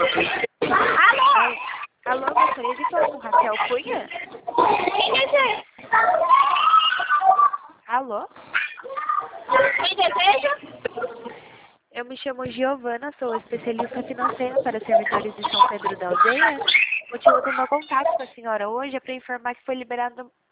Alô? Alô, gostaria de falar com Raquel Cunha? Quem deseja? Alô? Quem deseja? Eu me chamo Giovana, sou especialista financeira para servidores de São Pedro da Aldeia. O motivo do meu contato com a senhora hoje é para informar que foi liberada